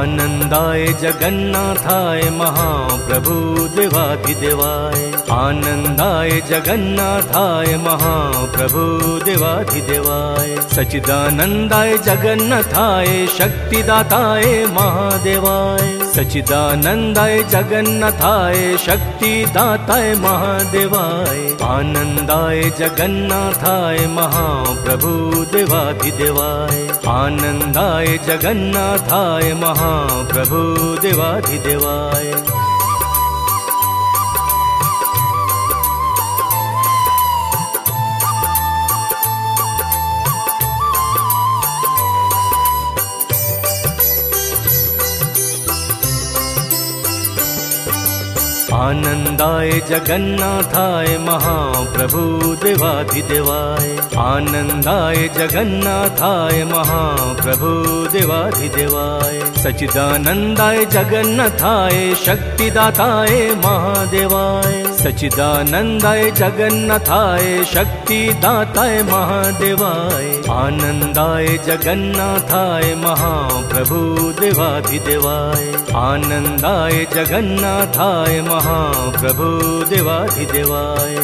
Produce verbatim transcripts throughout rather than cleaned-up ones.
आनंदाय जगन्नाथाय महाप्रभु देवाधिदेवाय। आनंदाय जगन्नाथाय महाप्रभु देवाधिदेवाय। सच्चिदानंदाय जगन्नाथाय शक्तिदाताय महादेवाय। सच्चिदानंदाय जगन्नाथाय शक्तिदाताय महादेवाय। आनंदाय जगन्नाथाय महाप्रभु देवाधिदेवाय। आनंदाय जगन्नाथाय महाप्रभु देवाधिदेवाय। आनंदाय जगन्नाथाय महाप्रभु देवाधिदेवाय। आनंदाय जगन्नाथाय महाप्रभु देवाधिदेवाय। सच्चिदानंदाय जगन्नाथाय शक्तिदाताय महादेवाय। सच्चिदानंदाय जगन्नाथाय शक्तिदाताय महादेवाय। आनंदाय जगन्नाथाय महाप्रभु देवाधिदेवाय। आनंदाय जगन्नाथाय महाप्रभु देवाधिदेवाय।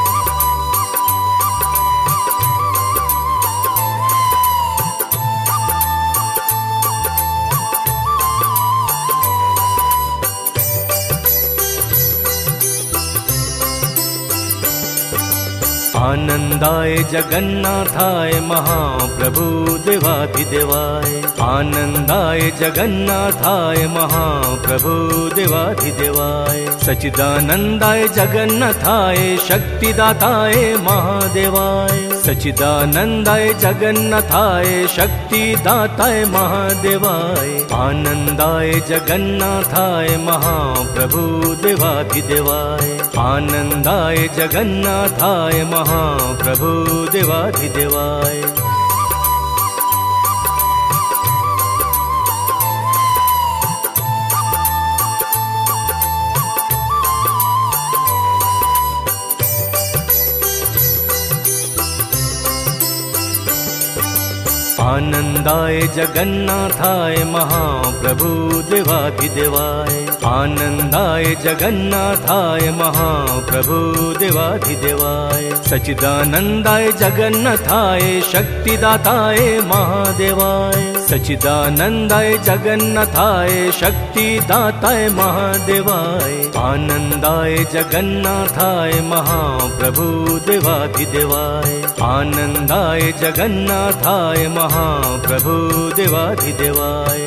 आनंदाय जगन्नाथाय महाप्रभु देवाधिदेवाय। आनंदाय जगन्नाथाय महाप्रभु देवाधिदेवाय। सच्चिदानंदाय जगन्नाथाय शक्तिदाताय महादेवाय। सच्चिदानंदाय जगन्नाथाय शक्तिदाताय महादेवाय। आनंदाय जगन्नाथाय महाप्रभु देवाधिदेवाय। आनंदाय जगन्नाथाय महाप्रभु देवाधिदेवाय। आनंदाय जगन्नाथाय महाप्रभु देवाधिदेवाय। आनंदाय जगन्नाथाय महाप्रभु देवाधिदेवाय। सच्चिदानंदाय जगन्नाथाय शक्तिदाताय महादेवाय। सच्चिदानंदाय जगन्नाथाय शक्तिदाताय महादेवाय। आनंदाय जगन्नाथाय महाप्रभु देवाधिदेवाय। आनंदाय जगन्नाथाय महाप्रभु देवाधिदेवाय।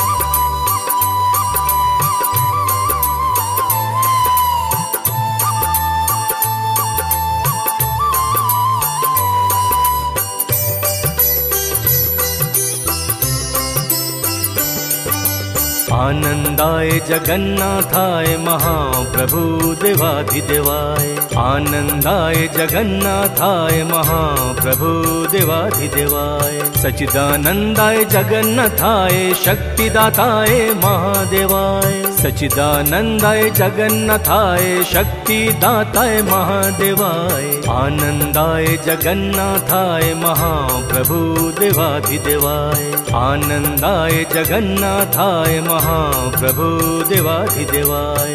आनंदाय जगन्नाथाय महाप्रभु देवाधिदेवाय। आनंदाय जगन्नाथाय महाप्रभु देवाधिदेवाय। सच्चिदानंदाय जगन्नाथाय शक्तिदाताय महादेवाय। सच्चिदानंदाय जगन्नाथाय शक्तिदाताय महादेवाय। आनंदाय जगन्नाथाय महाप्रभु देवाधिदेवाय। आनंदाय जगन्नाथाय महाप्रभु देवाधिदेवाय।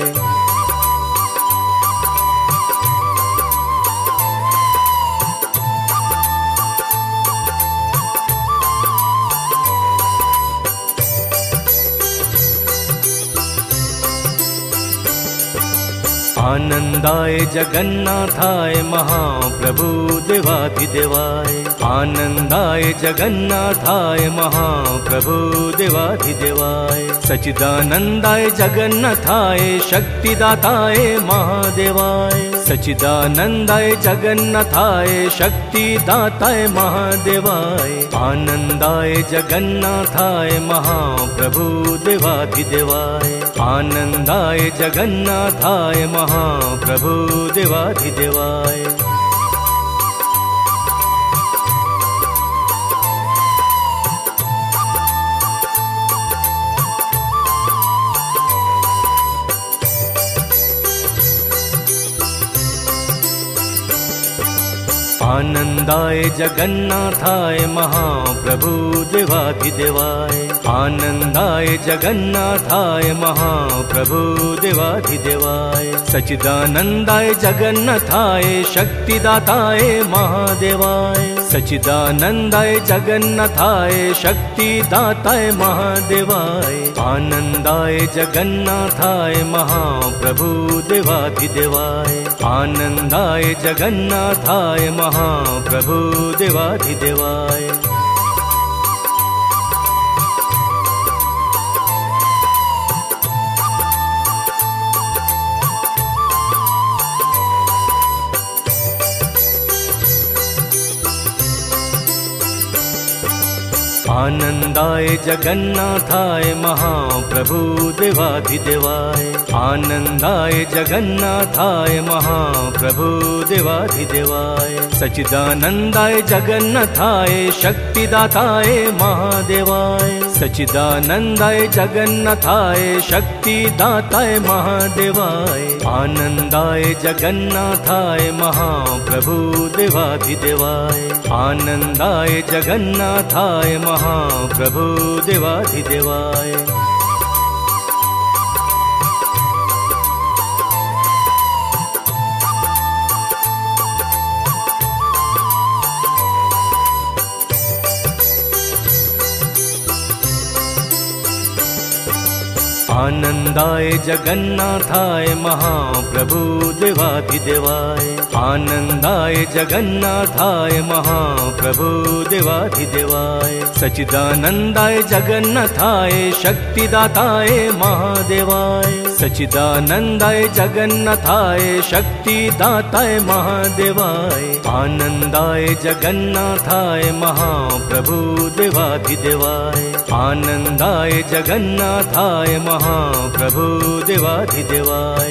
आनंदाय जगन्नाथाय महाप्रभु देवाधिदेवाय। आनंदाय जगन्नाथाय महाप्रभु देवाधिदेवाय। सच्चिदानंदाय जगन्नाथाय शक्तिदाताय महादेवाय। सच्चिदानंदाय जगन्नाथाय शक्तिदाताय महादेवाय। आनंदाय जगन्नाथाय महाप्रभु देवाधिदेवाय। आनंदाय जगन्नाथाय महाप्रभु देवाधिदेवाय। आनंदाय जगन्नाथाय महाप्रभु देवाधिदेवाय आनंदाय जगन्नाथाय महाप्रभु देवाधिदेवाय सच्चिदानंदाय जगन्नाथाय शक्तिदाताय महादेवाय सच्चिदानंदाय जगन्नाथाय शक्तिदाताय महादेवाय आनंदाय जगन्नाथाय महाप्रभु देवाधिदेवाय आनंदाय जगन्नाथाय महाप्रभु देवाधिदेवाय आनंदाय जगन्नाथाय महाप्रभु देवाधिदेवाय आनंदाय जगन्नाथाय महाप्रभु देवाधिदेवाय सच्चिदानंदाय जगन्नाथाय शक्तिदाताय महादेवाय सच्चिदानंदाय जगन्नाथाय शक्तिदाताय महादेवाय आनंदाय जगन्नाथाय महाप्रभु देवाधिदेवाय आनंदाय जगन्नाथाय महाप्रभु देवाधिदेवाय आनंदाय जगन्नाथाय महाप्रभु देवाधिदेवाय आनंदाय जगन्नाथाय महाप्रभु देवाधिदेवाय सच्चिदानंदाय जगन्नाथाय शक्तिदाताय महादेवाय सच्चिदानंदाय जगन्नाथाय शक्तिदाताय महादेवाय आनंदाय जगन्नाथाय महाप्रभु देवाधिदेवाय आनंदाय जगन्नाथाय महाप्रभु देवाधिदेवाय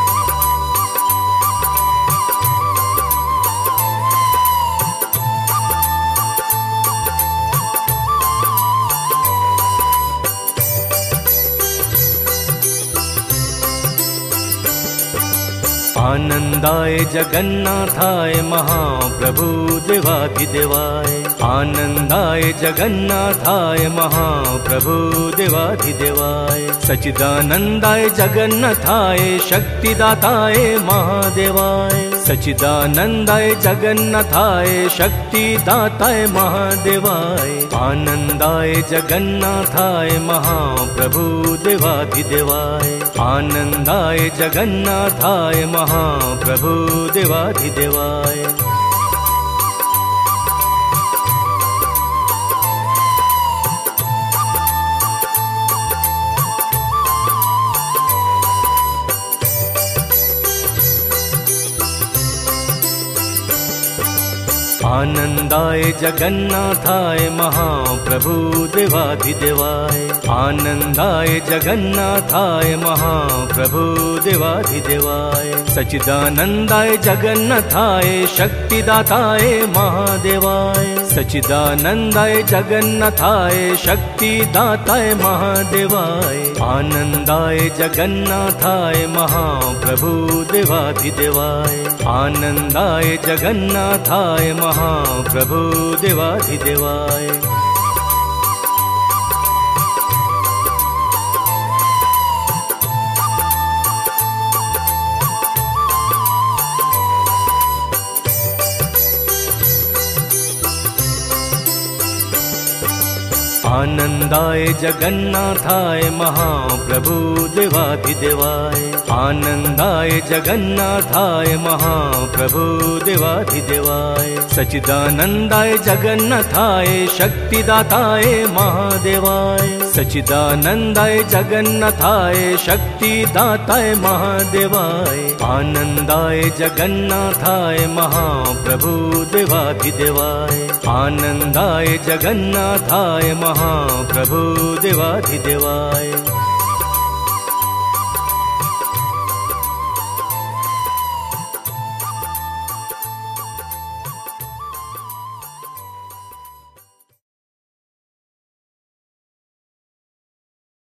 आनंदाय जगन्नाथाय महाप्रभु देवाधिदेवाय आनंदाय जगन्नाथाय महाप्रभु देवाधिदेवाय सच्चिदानंदाय जगन्नाथाय शक्तिदाताय महादेवाय सच्चिदानंदाय जगन्नाथाय शक्तिदाताय महादेवाय आनंदाय जगन्नाथाय महाप्रभु देवाधिदेवाय आनंदाय जगन्नाथाय महाप्रभु देवाधिदेवाय आनंदाय जगन्नाथाय महाप्रभु देवाधिदेवाय आनंदाय जगन्नाथाय महाप्रभु देवाधिदेवाय सच्चिदानंदाय जगन्नाथाय शक्तिदाताय महादेवाय सच्चिदानंदाय जगन्नाथाय शक्तिदाताय महादेवाय आनंदाय जगन्नाथाय महाप्रभु देवाधिदेवाय आनंदाय जगन्नाथाय महाप्रभु देवाधिदेवाय आनंदाय जगन्नाथाय महाप्रभु देवाधिदेवाय आनंदाय जगन्नाथाय महाप्रभु देवाधिदेवाय सच्चिदानंदाय जगन्नाथाय शक्तिदाताय महादेवाय सच्चिदानंदाय जगन्नाथाय शक्तिदाताय महादेवाय आनंदाय जगन्नाथाय महाप्रभु देवाधिदेवाय आनंदाय जगन्नाथाय महाप्रभु देवाधिदेवाय